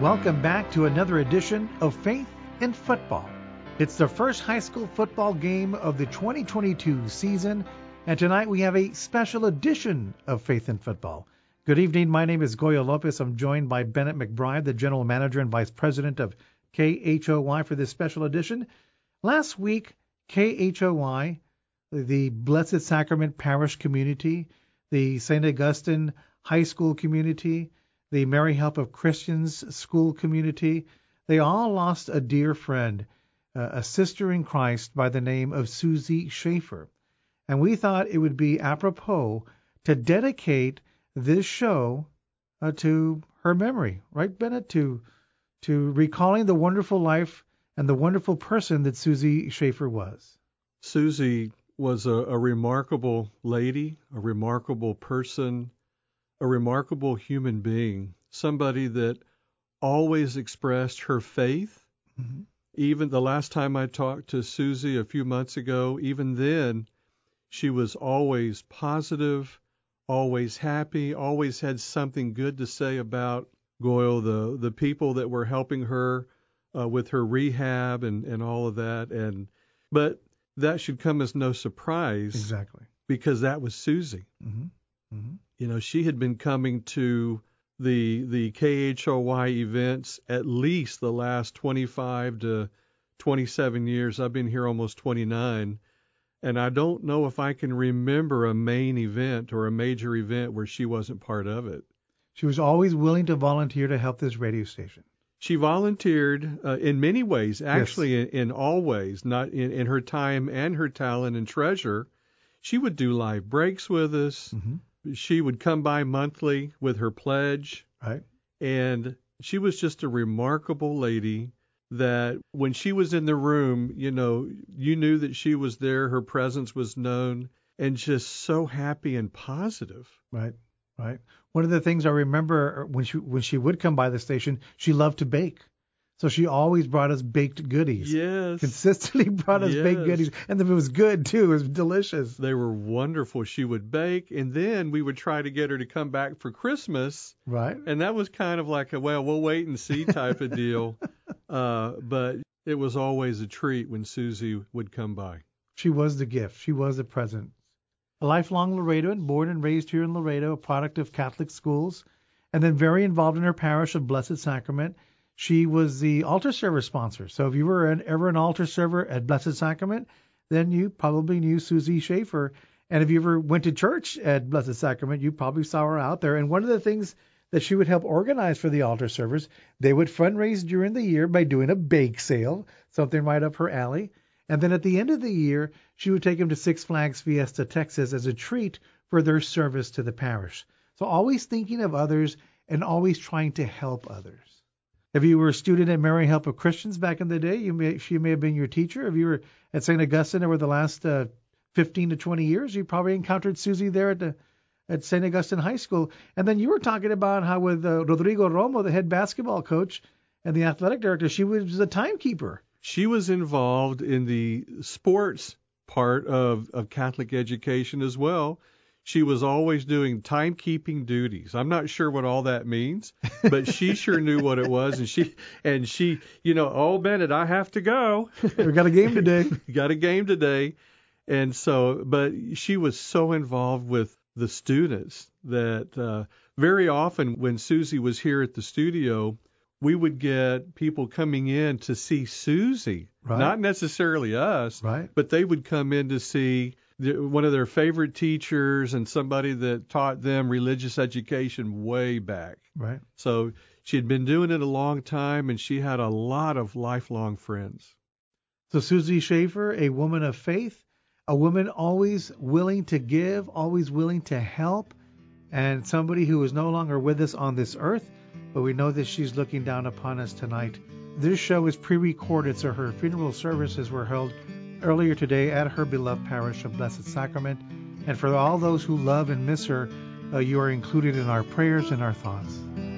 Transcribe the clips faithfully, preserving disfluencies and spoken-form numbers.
welcome back to another edition of Faith in Football. It's the first high school football game of the twenty twenty-two season, and tonight we have a special edition of Faith in Football. Good evening, my name is Goyo Lopez. I'm joined by Bennett McBride, the General Manager and Vice President of K H O Y for this special edition. Last week, K H O Y, the Blessed Sacrament Parish community, the Saint Augustine High School community, the Mary Help of Christians school community, they all lost a dear friend, uh, a sister in Christ by the name of Susie Schaefer. And we thought it would be apropos to dedicate this show uh, to her memory, right, Bennett? To, to recalling the wonderful life and the wonderful person that Susie Schaefer was. Susie was a, a remarkable lady, a remarkable person, a remarkable human being, somebody that always expressed her faith. Mm-hmm. Even the last time I talked to Susie a few months ago, even then, she was always positive, always happy, always had something good to say about Goyle, the, the people that were helping her uh, with her rehab and, and all of that. And but that should come as no surprise. Exactly. Because that was Susie. Mm-hmm. Mm-hmm. You know, she had been coming to the the K H O Y events at least the last twenty-five to twenty-seven years. I've been here almost twenty-nine, and I don't know if I can remember a main event or a major event where she wasn't part of it. She was always willing to volunteer to help this radio station. She volunteered uh, in many ways, actually yes. in, in all ways, not in, in her time and her talent and treasure. She would do live breaks with us. Mm-hmm. She would come by monthly with her pledge. Right. And she was just a remarkable lady that when she was in the room, you know, you knew that she was there. Her presence was known, and just so happy and positive. Right. Right. One of the things I remember when she when she would come by the station, she loved to bake. So she always brought us baked goodies. Yes. Consistently brought us yes. baked goodies. And it was good, too. It was delicious. They were wonderful. She would bake, and then we would try to get her to come back for Christmas. Right. And that was kind of like a, well, we'll wait and see type of deal. Uh, but it was always a treat when Susie would come by. She was the gift. She was the present. A lifelong Laredoan, born and raised here in Laredo, a product of Catholic schools, and then very involved in her parish of Blessed Sacrament. She was the altar server sponsor. So if you were an, ever an altar server at Blessed Sacrament, then you probably knew Susie Schaefer. And if you ever went to church at Blessed Sacrament, you probably saw her out there. And one of the things that she would help organize for the altar servers, they would fundraise during the year by doing a bake sale, something right up her alley. And then at the end of the year, she would take them to Six Flags Fiesta, Texas as a treat for their service to the parish. So always thinking of others and always trying to help others. If you were a student at Mary Help of Christians back in the day, you may, she may have been your teacher. If you were at Saint Augustine over the last uh, fifteen to twenty years, you probably encountered Susie there at the at Saint Augustine High School. And then you were talking about how with uh, Rodrigo Romo, the head basketball coach and the athletic director, she was a timekeeper. She was involved in the sports part of, of Catholic education as well. She was always doing timekeeping duties. I'm not sure what all that means, but she sure knew what it was. And she, and she, you know, oh, Bennett, I have to go. We got a game today. got a game today. And so, but she was so involved with the students that uh, very often when Susie was here at the studio, we would get people coming in to see Susie, right. Not necessarily us, right. But they would come in to see one of their favorite teachers and somebody that taught them religious education way back. Right. So she had been doing it a long time, and she had a lot of lifelong friends. So Susie Schaefer, a woman of faith, a woman always willing to give, always willing to help, and somebody who is no longer with us on this earth, but we know that she's looking down upon us tonight. This show is pre-recorded, so her funeral services were held earlier today at her beloved parish of Blessed Sacrament. And for all those who love and miss her, uh, you are included in our prayers and our thoughts.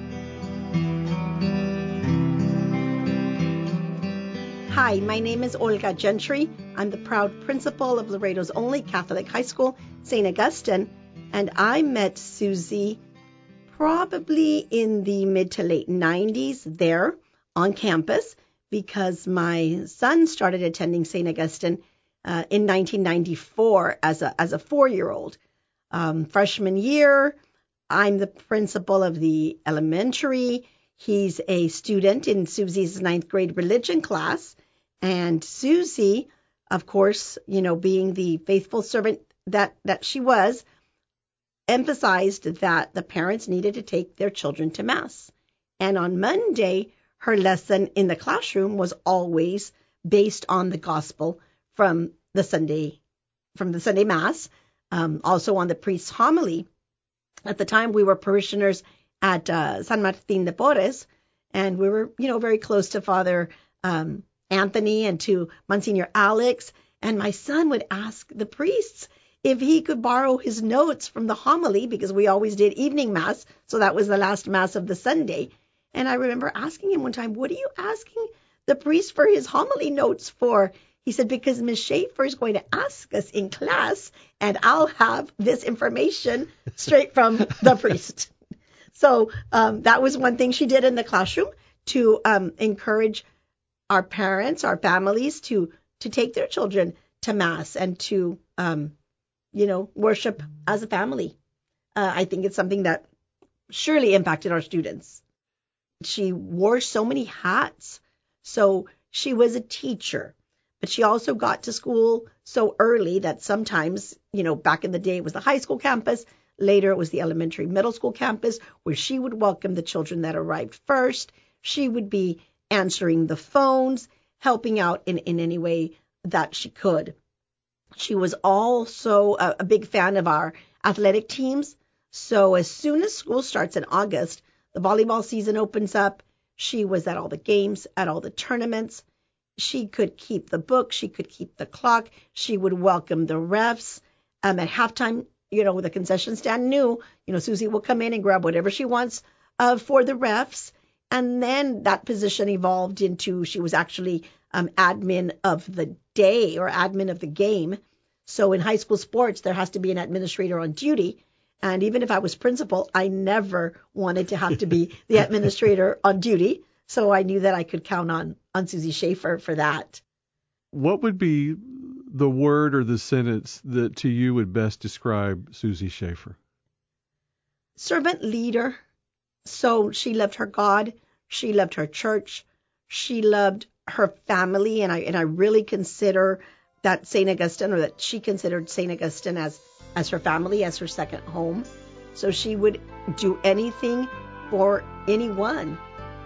Hi, my name is Olga Gentry. I'm the proud principal of Laredo's only Catholic high school, Saint Augustine, and I met Susie probably in the mid to late nineties there on campus, because my son started attending Saint Augustine uh, in nineteen ninety-four as a as a four-year-old. Um, freshman year, I'm the principal of the elementary. He's a student in Susie's ninth grade religion class. And Susie, of course, you know, being the faithful servant that, that she was, emphasized that the parents needed to take their children to Mass. And on Monday, her lesson in the classroom was always based on the gospel from the Sunday, from the Sunday Mass, um, also on the priest's homily. At the time, we were parishioners at uh, San Martin de Porres, and we were, you know, very close to Father um, Anthony and to Monsignor Alex. And my son would ask the priests if he could borrow his notes from the homily, because we always did evening Mass, so that was the last Mass of the Sunday. And I remember asking him one time, what are you asking the priest for his homily notes for? He said, because Miss Schaefer is going to ask us in class, and I'll have this information straight from the priest. So um, that was one thing she did in the classroom to um, encourage our parents, our families to to take their children to Mass and to, um, you know, worship as a family. Uh, I think it's something that surely impacted our students. She wore so many hats. So she was a teacher, but she also got to school so early that sometimes, you know, back in the day it was the high school campus. Later it was the elementary middle school campus where she would welcome the children that arrived first. She would be answering the phones, helping out in, in any way that she could. She was also a, a big fan of our athletic teams. So as soon as school starts in August, the volleyball season opens up. She was at all the games, at all the tournaments. She could keep the book. She could keep the clock. She would welcome the refs. Um, at halftime, you know, the concession stand knew, you know, Susie will come in and grab whatever she wants uh, for the refs. And then that position evolved into she was actually um, admin of the day or admin of the game. So in high school sports, there has to be an administrator on duty. And even if I was principal, I never wanted to have to be the administrator on duty. So I knew that I could count on, on Susie Schaefer for that. What would be the word or the sentence that to you would best describe Susie Schaefer? Servant leader. So she loved her God. She loved her church. She loved her family. And I, and I really consider that Saint Augustine, or that she considered Saint Augustine as, as her family, as her second home. So she would do anything for anyone.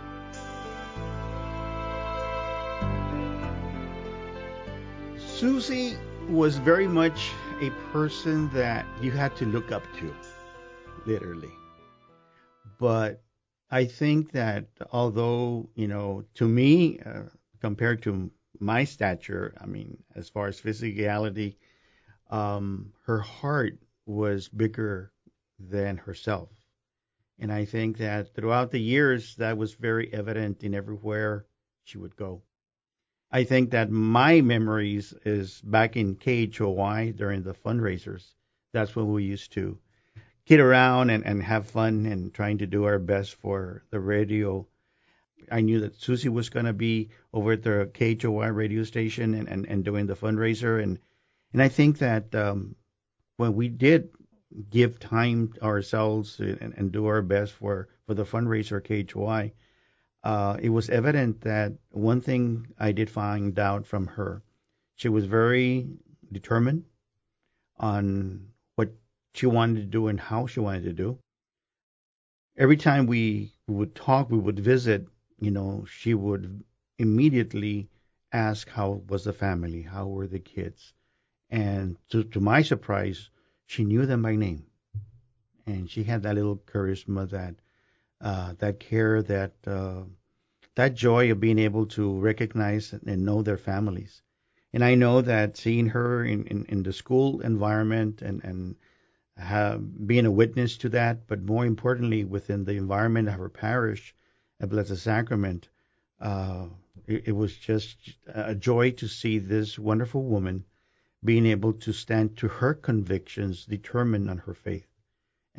Susie was very much a person that you had to look up to, literally. But I think that although, you know, to me, uh, compared to my stature, I mean, as far as physicality, um, her heart was bigger than herself. And I think that throughout the years, that was very evident in everywhere she would go. I think that my memories is back in K H O Y during the fundraisers. That's when we used to kid around and, and have fun and trying to do our best for the radio. I knew that Susie was going to be over at the K H O Y radio station and, and, and doing the fundraiser. And, and I think that um, when we did give time ourselves and, and do our best for, for the fundraiser K H O Y, uh, it was evident that one thing I did find out from her, she was very determined on what she wanted to do and how she wanted to do. Every time we would talk, we would visit, you know, she would immediately ask how was the family, how were the kids. And to, to my surprise, she knew them by name. And she had that little charisma, that uh, that care, that uh, that joy of being able to recognize and know their families. And I know that seeing her in, in, in the school environment and, and have, being a witness to that, but more importantly, within the environment of her parish at Blessed Sacrament, uh, it, it was just a joy to see this wonderful woman being able to stand to her convictions, determined on her faith.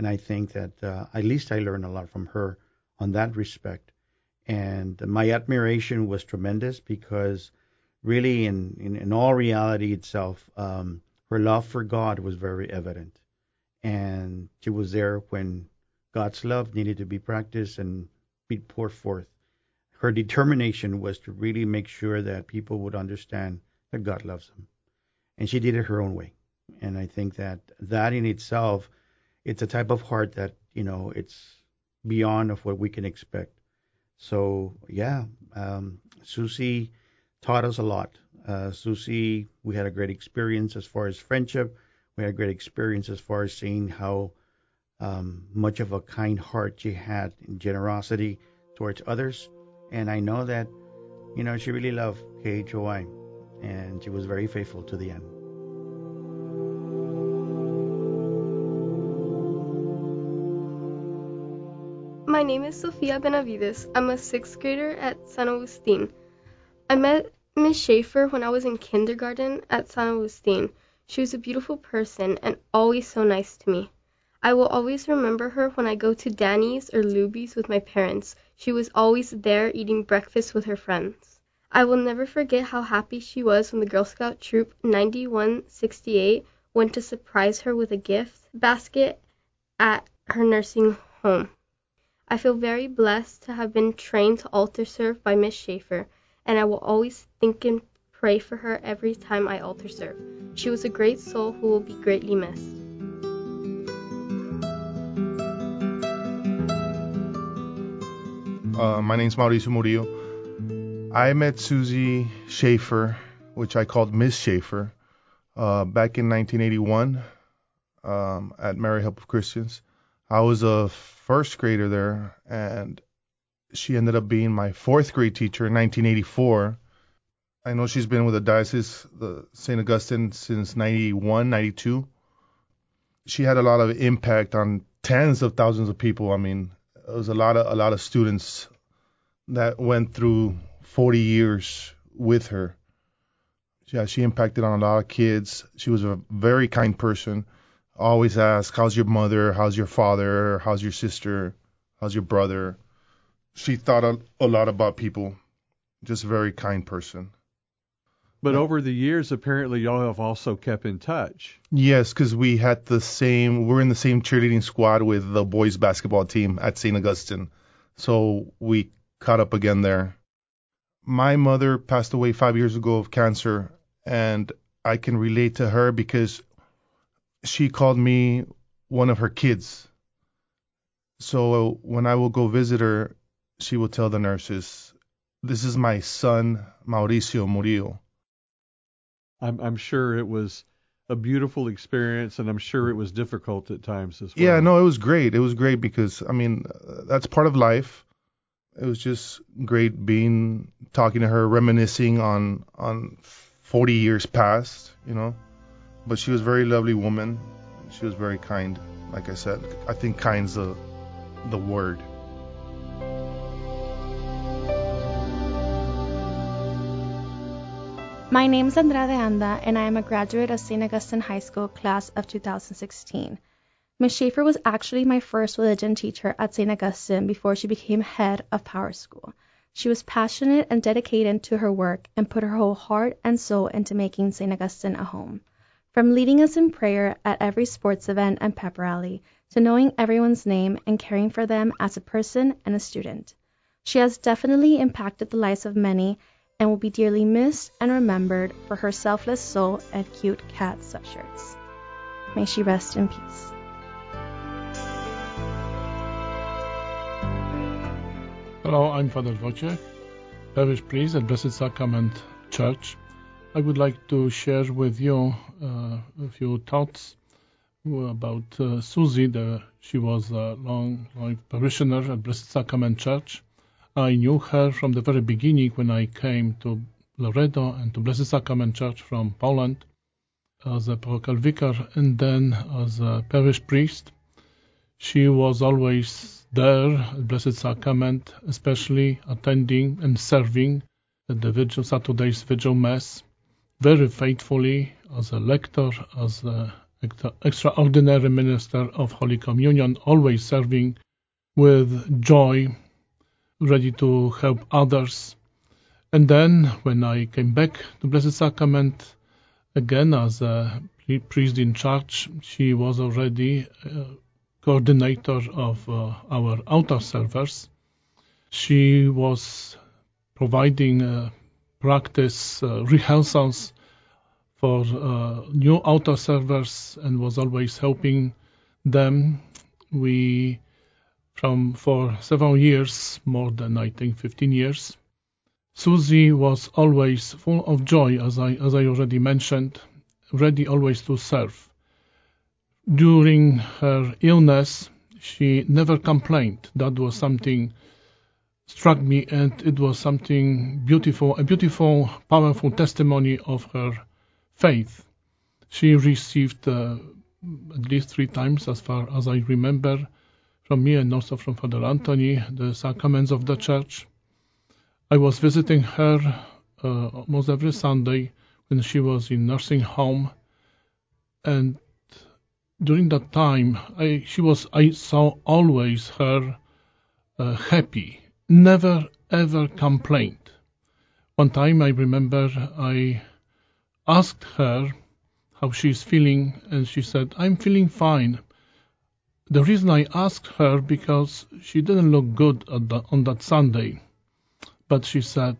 And I think that uh, at least I learned a lot from her on that respect. And my admiration was tremendous because really, in, in, in all reality itself, um, her love for God was very evident. And she was there when God's love needed to be practiced and be poured forth. Her determination was to really make sure that people would understand that God loves them. And she did it her own way. And I think that that in itself, it's a type of heart that, you know, it's beyond of what we can expect. So, yeah, um, Susie taught us a lot. Uh, Susie, we had a great experience as far as friendship. We had a great experience as far as seeing how um, much of a kind heart she had in generosity towards others. And I know that, you know, she really loved K H O I, and she was very faithful to the end. My name is Sofia Benavides. I'm a sixth grader at San Agustin. I met Miss Schaefer when I was in kindergarten at San Agustin. She was a beautiful person and always so nice to me. I will always remember her when I go to Danny's or Luby's with my parents. She was always there eating breakfast with her friends. I will never forget how happy she was when the Girl Scout Troop ninety-one sixty-eight went to surprise her with a gift basket at her nursing home. I feel very blessed to have been trained to altar serve by Miss Schaefer, and I will always think and pray for her every time I altar serve. She was a great soul who will be greatly missed. Uh, my name's Mauricio Murillo. I met Susie Schaefer, which I called Miss Schaefer, uh, back in nineteen eighty-one um, at Mary Help of Christians. I was a first grader there, and she ended up being my fourth grade teacher in nineteen eighty-four. I know she's been with the Diocese, the Saint Augustine, since ninety-one, ninety-two. She had a lot of impact on tens of thousands of people. I mean, it was a lot of a lot of students that went through forty years with her. Yeah, she impacted on a lot of kids. She was a very kind person. Always asked, how's your mother? How's your father? How's your sister? How's your brother? She thought a, a lot about people. Just a very kind person. But over the years, apparently, y'all have also kept in touch. Yes, because we had the same, we're in the same cheerleading squad with the boys basketball team at Saint Augustine. So we caught up again there. My mother passed away five years ago of cancer, and I can relate to her because she called me one of her kids. So when I will go visit her, she will tell the nurses, this is my son, Mauricio Murillo. I'm, I'm sure it was a beautiful experience, and I'm sure it was difficult at times as well. Yeah, no, it was great. It was great because, I mean, that's part of life. It was just great being, talking to her, reminiscing on, on forty years past, you know. But she was a very lovely woman. She was very kind. Like I said, I think kind's the, the word. My name is Andrea de Anda, and I am a graduate of Saint Augustine High School class of two thousand sixteen. Miz Schaefer was actually my first religion teacher at Saint Augustine before she became head of Power School. She was passionate and dedicated to her work and put her whole heart and soul into making Saint Augustine a home. From leading us in prayer at every sports event and pep rally, to knowing everyone's name and caring for them as a person and a student. She has definitely impacted the lives of many and will be dearly missed and remembered for her selfless soul and cute cat sweatshirts. May she rest in peace. Hello, I'm Father Wojciech, parish priest at Blessed Sacrament Church. I would like to share with you uh, a few thoughts about uh, Susie. The, she was a long, long parishioner at Blessed Sacrament Church. I knew her from the very beginning when I came to Loreto and to Blessed Sacrament Church from Poland as a parochial vicar and then as a parish priest. She was always there at Blessed Sacrament, especially attending and serving at the Vigil, Saturday's Vigil Mass, very faithfully as a lector, as a, extra- extraordinary minister of Holy Communion, always serving with joy, ready to help others. And then when I came back to Blessed Sacrament, again as a priest in charge, she was already uh, coordinator of uh, our altar servers. She was providing uh, practice uh, rehearsals for uh, new altar servers and was always helping them. We, from for several years, more than I think fifteen years, Susie was always full of joy, as I as I already mentioned, ready always to serve. During her illness, she never complained. That was something struck me, and it was something beautiful, a beautiful, powerful testimony of her faith. She received uh, at least three times, as far as I remember, from me and also from Father Anthony, the sacraments of the Church. I was visiting her uh, almost every Sunday when she was in nursing home, and during that time, I she was I saw always her uh, happy, never ever complained. One time I remember I asked her how she's feeling, and she said, "I'm feeling fine." The reason I asked her because she didn't look good at the, on that Sunday, but she said,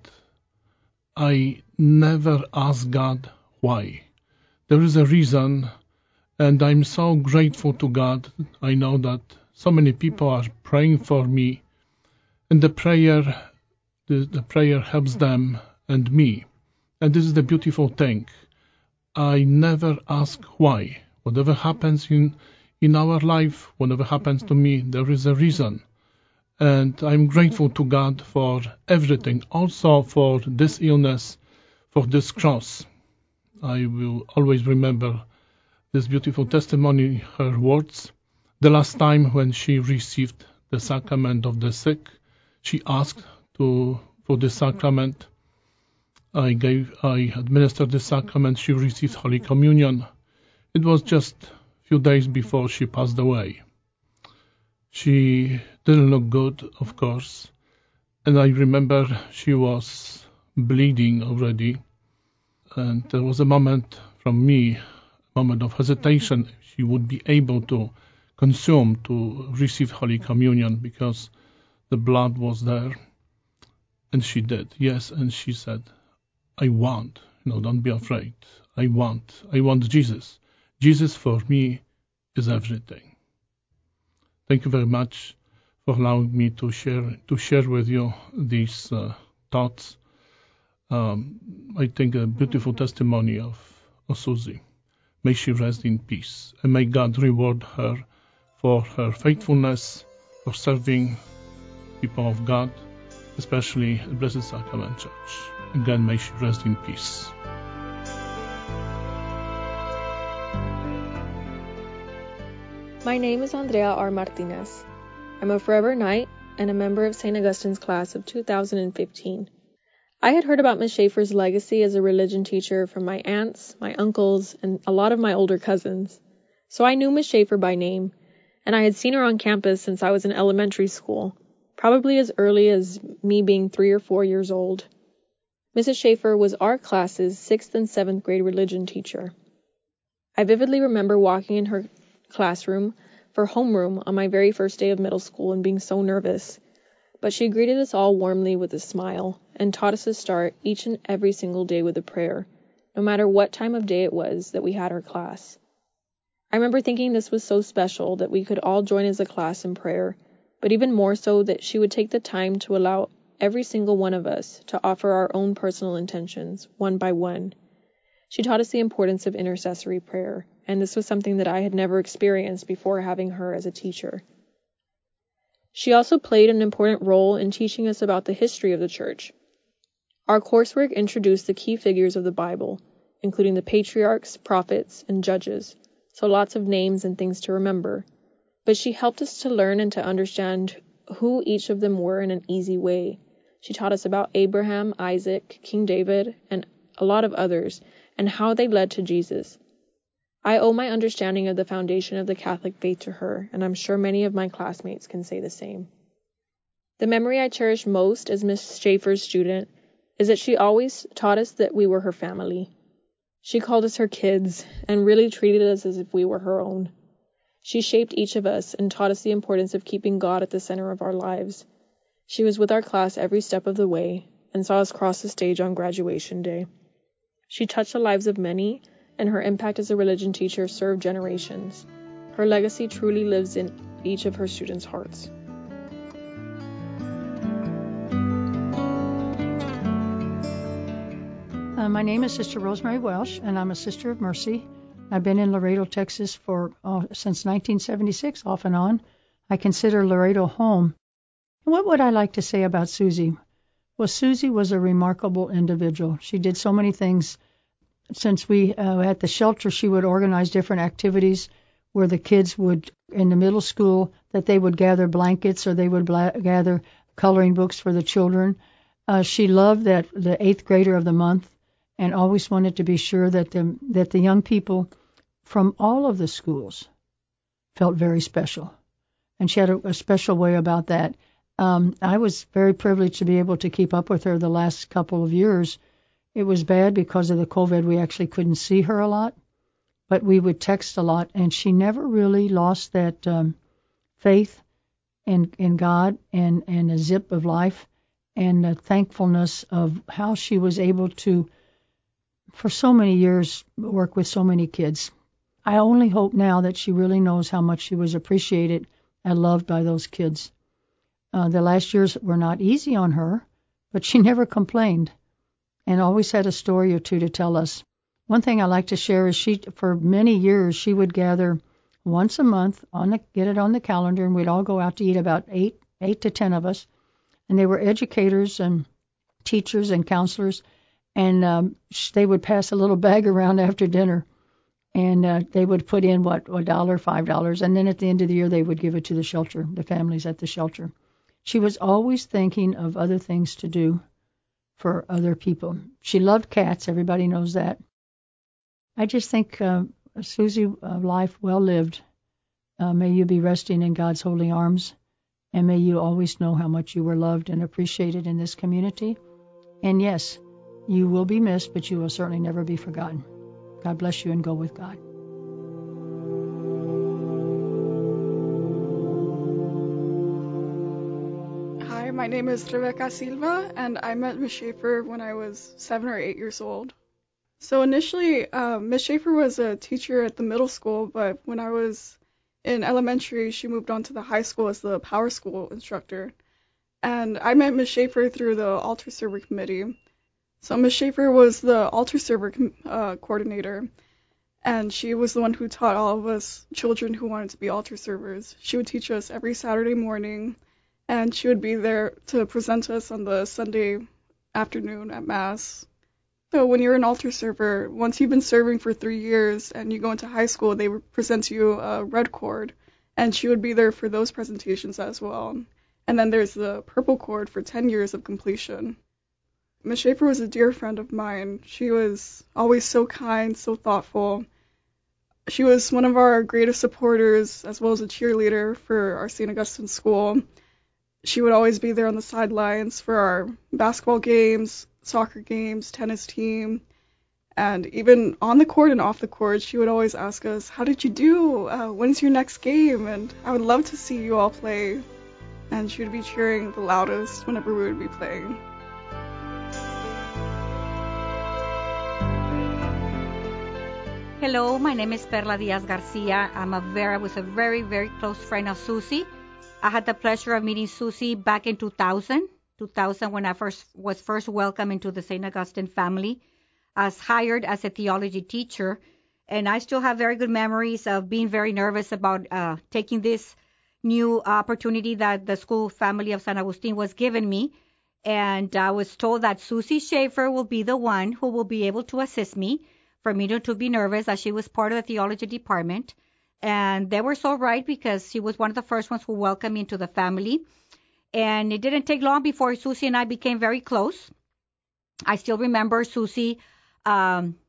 "I never ask God why. There is a reason, and I'm so grateful to God. I know that so many people are praying for me, and the prayer, the, the prayer helps them and me. And this is the beautiful thing. I never ask why. Whatever happens in, in our life, whatever happens to me, there is a reason. And I'm grateful to God for everything, also for this illness, for this cross." I will always remember this beautiful testimony, her words. The last time when she received the sacrament of the sick, she asked to for the sacrament. I gave, I administered the sacrament. She received Holy Communion. It was just a few days before she passed away. She didn't look good, of course, and I remember she was bleeding already, and there was a moment from me, a moment of hesitation, if she would be able to consume, to receive Holy Communion, because the blood was there, and she did, yes, and she said, "I want, no, don't be afraid, I want, I want Jesus. Jesus for me is everything." Thank you very much for allowing me to share to share with you these uh, thoughts. Um, I think a beautiful testimony of, of Susie. May she rest in peace, and may God reward her for her faithfulness, for serving people of God, especially the Blessed Sacrament Church. Again, may she rest in peace. My name is Andrea R. Martinez. I'm a Forever Knight and a member of Saint Augustine's class of two thousand fifteen. I had heard about Miss Schaefer's legacy as a religion teacher from my aunts, my uncles, and a lot of my older cousins. So I knew Miss Schaefer by name, and I had seen her on campus since I was in elementary school, probably as early as me being three or four years old. Missus Schaefer was our class's sixth and seventh grade religion teacher. I vividly remember walking in her classroom for homeroom on my very first day of middle school and being so nervous, but she greeted us all warmly with a smile and taught us to start each and every single day with a prayer, no matter what time of day it was that we had our class. I remember thinking this was so special that we could all join as a class in prayer, but even more so that she would take the time to allow every single one of us to offer our own personal intentions, one by one. She taught us the importance of intercessory prayer, and this was something that I had never experienced before having her as a teacher. She also played an important role in teaching us about the history of the Church. Our coursework introduced the key figures of the Bible, including the patriarchs, prophets, and judges, so lots of names and things to remember. But she helped us to learn and to understand who each of them were in an easy way. She taught us about Abraham, Isaac, King David, and a lot of others, and how they led to Jesus. I owe my understanding of the foundation of the Catholic faith to her, and I'm sure many of my classmates can say the same. The memory I cherish most as Miss Schaefer's student is that she always taught us that we were her family. She called us her kids and really treated us as if we were her own. She shaped each of us and taught us the importance of keeping God at the center of our lives. She was with our class every step of the way and saw us cross the stage on graduation day. She touched the lives of many, and her impact as a religion teacher served generations. Her legacy truly lives in each of her students' hearts. Uh, my name is Sister Rosemary Welsh, and I'm a Sister of Mercy. I've been in Laredo, Texas for uh, since nineteen seventy-six, off and on. I consider Laredo home. What would I like to say about Susie? Well, Susie was a remarkable individual. She did so many things. Since we uh, at the shelter, she would organize different activities where the kids would, in the middle school, that they would gather blankets or they would bla- gather coloring books for the children. Uh, she loved that the eighth grader of the month and always wanted to be sure that the, that the young people from all of the schools felt very special. And she had a, a special way about that. Um, I was very privileged to be able to keep up with her the last couple of years. It was bad because of the COVID. We actually couldn't see her a lot, but we would text a lot, and she never really lost that um, faith in in God and, and a zip of life and the thankfulness of how she was able to, for so many years, work with so many kids. I only hope now that she really knows how much she was appreciated and loved by those kids. Uh, the last years were not easy on her, but she never complained and always had a story or two to tell us. One thing I like to share is she, for many years, she would gather once a month, on the, get it on the calendar, and we'd all go out to eat, about eight, eight to ten of us. And they were educators and teachers and counselors, and um, they would pass a little bag around after dinner, and uh, they would put in, what, a dollar, five dollars, and then at the end of the year they would give it to the shelter, the families at the shelter. She was always thinking of other things to do for other people. She loved cats. Everybody knows that. I just think, uh, Susie, uh, life well lived. Uh, may you be resting in God's holy arms, and may you always know how much you were loved and appreciated in this community. And yes, you will be missed, but you will certainly never be forgotten. God bless you, and go with God. My name is Rebecca Silva, and I met Miss Schaefer when I was seven or eight years old. So initially, uh, Miss Schaefer was a teacher at the middle school, but when I was in elementary, she moved on to the high school as the power school instructor. And I met Miss Schaefer through the altar server committee. So Miss Schaefer was the altar server uh, coordinator, and she was the one who taught all of us children who wanted to be altar servers. She would teach us every Saturday morning, and she would be there to present us on the Sunday afternoon at Mass. So when you're an altar server, once you've been serving for three years and you go into high school, they would present you a red cord, and she would be there for those presentations as well. And then there's the purple cord for ten years of completion. Miss Schaefer was a dear friend of mine. She was always so kind, so thoughtful. She was one of our greatest supporters, as well as a cheerleader for our Saint Augustine school. She would always be there on the sidelines for our basketball games, soccer games, tennis team, and even on the court and off the court, she would always ask us, how did you do? Uh, when's your next game? And I would love to see you all play. And she would be cheering the loudest whenever we would be playing. Hello, my name is Perla Diaz Garcia. I'm a very, I was a very, very close friend of Susie. I had the pleasure of meeting Susie back in two thousand, two thousand when I first was first welcomed into the Saint Augustine family, as hired as a theology teacher. And I still have very good memories of being very nervous about uh, taking this new opportunity that the school family of San Agustin was giving me. And I was told that Susie Schaefer will be the one who will be able to assist me, for me not to be nervous, as she was part of the theology department. And they were so right, because she was one of the first ones who welcomed me into the family. And it didn't take long before Susie and I became very close. I still remember Susie um,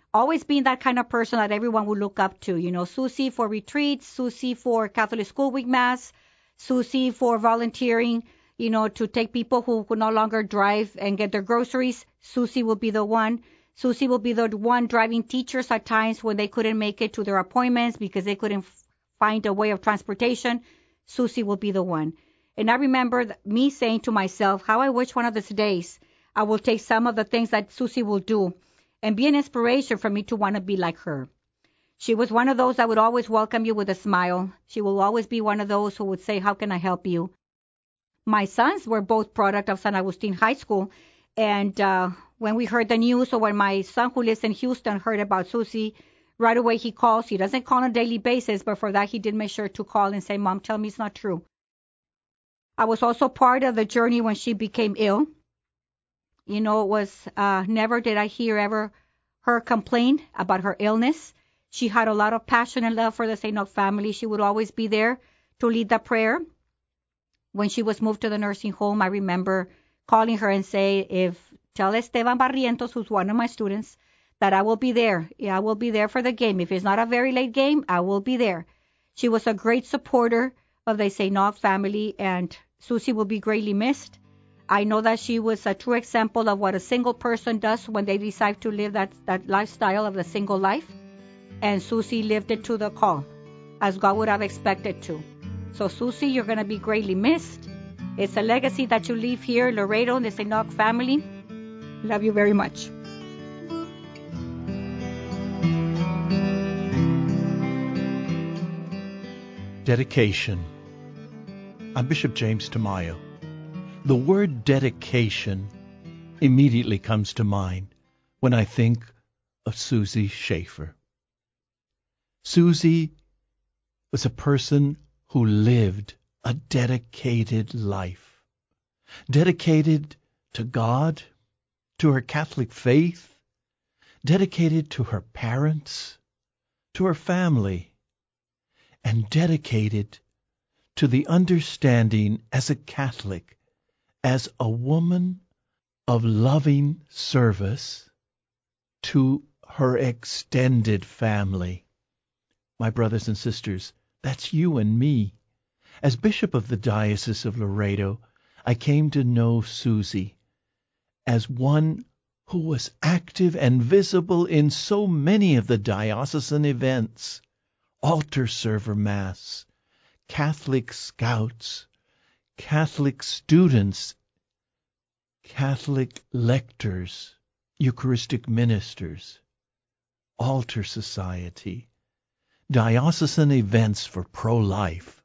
always being that kind of person that everyone would look up to. You know, Susie for retreats, Susie for Catholic School Week Mass, Susie for volunteering, you know, to take people who could no longer drive and get their groceries. Susie will be the one. Susie will be the one driving teachers at times when they couldn't make it to their appointments because they couldn't f- find a way of transportation. Susie will be the one. And I remember th- me saying to myself, how I wish one of these days I will take some of the things that Susie will do and be an inspiration for me to want to be like her. She was one of those that would always welcome you with a smile. She will always be one of those who would say, how can I help you? My sons were both product of San Agustin High School. And uh, when we heard the news, or when my son who lives in Houston heard about Susie, right away he calls. He doesn't call on a daily basis, but for that he did make sure to call and say, Mom, tell me it's not true. I was also part of the journey when she became ill. You know, it was uh, never did I hear ever her complain about her illness. She had a lot of passion and love for the Saint Nog family. She would always be there to lead the prayer. When she was moved to the nursing home, I remember calling her and say, if tell Esteban Barrientos, who's one of my students, that I will be there. Yeah, I will be there for the game. If it's not a very late game, I will be there. She was a great supporter of the Saint Nog family, and Susie will be greatly missed. I know that she was a true example of what a single person does when they decide to live that, that lifestyle of the single life. And Susie lived it to the call, as God would have expected to. So, Susie, you're going to be greatly missed. It's a legacy that you leave here, Laredo, and the Saint Nog family. Love you very much. Dedication. I'm Bishop James Tamayo. The word dedication immediately comes to mind when I think of Susie Schaefer. Susie was a person who lived a dedicated life, dedicated to God, to her Catholic faith, dedicated to her parents, to her family, and dedicated to the understanding as a Catholic, as a woman of loving service to her extended family. My brothers and sisters, that's you and me. As Bishop of the Diocese of Laredo, I came to know Susie as one who was active and visible in so many of the diocesan events: altar server mass, Catholic scouts, Catholic students, Catholic lectors, Eucharistic ministers, altar society, diocesan events for pro-life,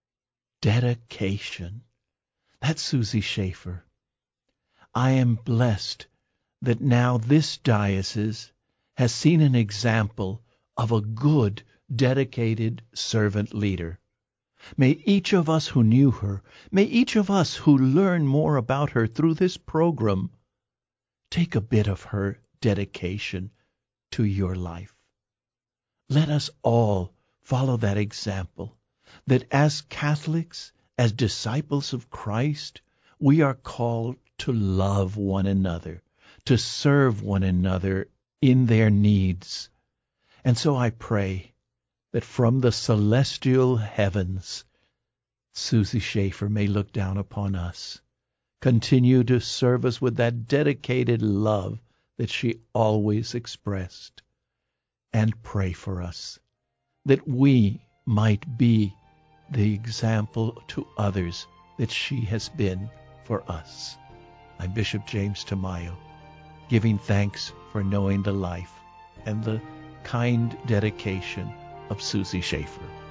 dedication. That's Susie Schaefer. I am blessed that now this diocese has seen an example of a good, dedicated servant leader. May each of us who knew her, may each of us who learn more about her through this program, take a bit of her dedication to your life. Let us all follow that example, that as Catholics, as disciples of Christ, we are called to love one another, to serve one another in their needs. And so I pray that from the celestial heavens, Susie Schaefer may look down upon us, continue to serve us with that dedicated love that she always expressed, and pray for us, that we might be the example to others that she has been for us. I'm Bishop James Tamayo, giving thanks for knowing the life and the kind dedication of Susie Schaefer.